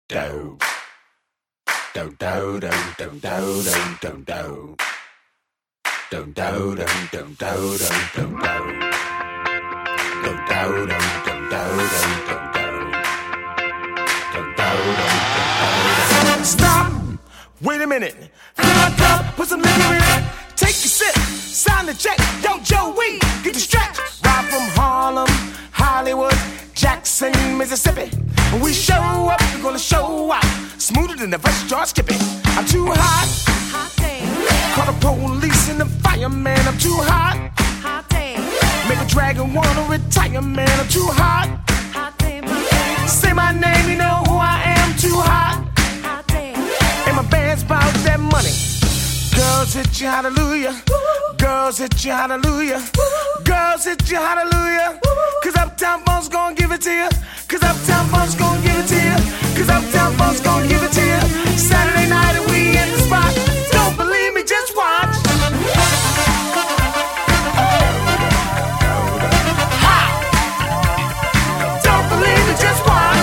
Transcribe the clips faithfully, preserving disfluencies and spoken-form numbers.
do. Do do do do do do do do. Do do do do do do do do. Do do do do do do do do. Stop! Wait a minute. Fill my cup, put some liquor in it. Take a sip, sign the check. Yo, Joey, get the stretch. Ride from Harlem, Hollywood, Jackson, Mississippi. When we show up, we're gonna show out. Smoother than the fresh jar skipping. I'm too hot. Hot damn. Call the police and the fireman. I'm too hot. Hot damn. Make a dragon wanna retire, man. I'm too hot. Hot damn. Say my name, you know who I am. Too hot. Hot damn. And my band's about that money. Girls hit you hallelujah. Girls hit you hallelujah. Girls hit you hallelujah. Cause Uptown Funk's gonna give it to you. Cause Uptown Funk's gonna give it to you. Cause Uptown Funk's gonna give it to you. Saturday night and we in the spot. Don't believe me, just watch. Ha! Don't believe me, just watch.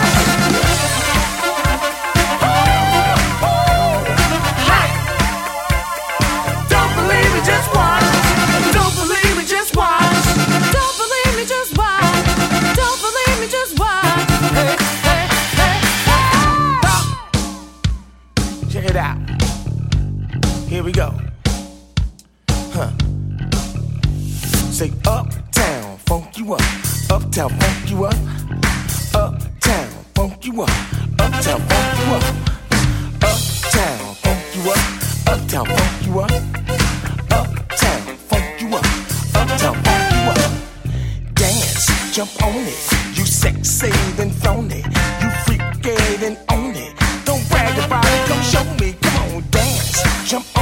Ha! Don't believe me, just watch. Don't believe me, just watch. Don't believe me, just watch. Don't believe me, just watch. Hey, hey, hey, hey. Stop. Check it out. Here we go. Huh. Say uptown, funk you up. Uptown, funk you up. Uptown, funk you up. Uptown, funk you up. Uptown, funk you up. Uptown, funk you up. Uptown, funk you up. Uptown, funk you up. Dance, jump on it. You sexy, then phone it. You freaky, then own it. Don't brag about it, come show me. Come on, dance, jump